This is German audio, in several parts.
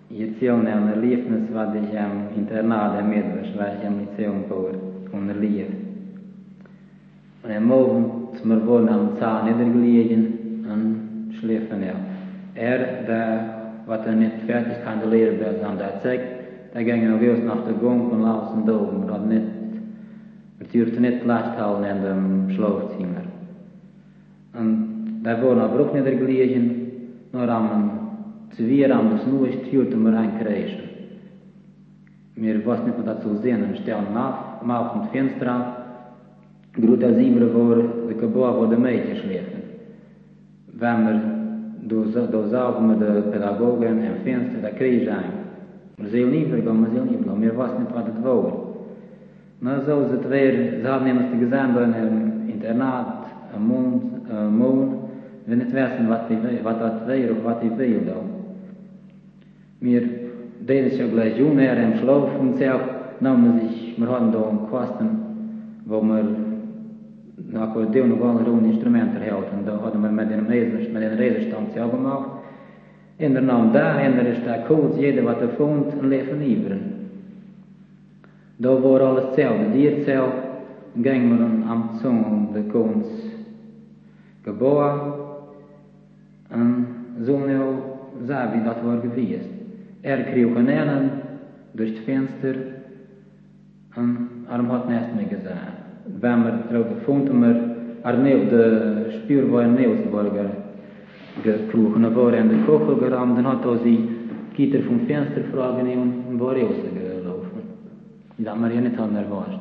je een erlebnis wat ich am Internat ermittels, waar ich am Lyceum voor onderlief. Und am Abend, wir wurden am Zahn niedergelegen und schliefen der, was nicht fertig kann, der Lehrer, der an der Zeit, der ging noch erst nach der Gang und laufen da oben, und nicht, durfte nicht Platz halten in dem Schlafzimmer. Und da wurden aber auch niedergelegen, nur am Zwier am das nur stürte mir ein Kreischen. Mir was nicht mehr dazu sehen, und stellen auf dem Fenster, gut als immer vor der Gebäude, wo die Mädchen schlafen. Wenn wir da saugen mit den Pädagogen im Fenster, da kriege ich ein. Wir sehen lieber gehen, mir was nicht, was das war. Na so ist es weer, sie haben nämlich gesehen, da in einem Internat, am Mond, wenn nicht wissen, was das wäre und was ich will da. Wir denen ja gleich jung im Schlaf und sie nahmen sich, wir hatten da einen Kasten, wo wir nach Akkordeon und alle Instrumente erhalten. Da hatten wir mit den Reserstand ja gemacht. Und der nahm da, und ist da kurz, jeder was fand, und liefen lieber. Da war alles zelf, die zelf, gingen wir am Zung, der Kunst geboren, und so sah wie das war gewesen. Krieg hinein, durch das Fenster, und hat nicht mehr gesehen. Wenn wir darauf gefunden haben, der Spür war ein Neusburger gekrochen, war in der Kochel gerammt, dann hat sie Gitter vom Fenster fragen und war rausgelaufen. Das haben wir ja nicht erwartet.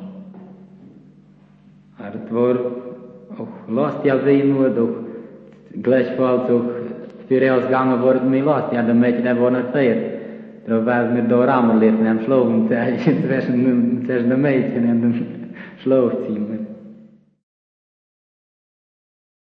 Aber es war auch lasst ja weh nur, doch gleichfalls auch für ausgegangen worden, mir lasst ja, der Mädchen, der war nicht fährt. Da waren wir da ramen liefen, am Schlafen, zwischen den Mädchen und dem Schlafzimmer.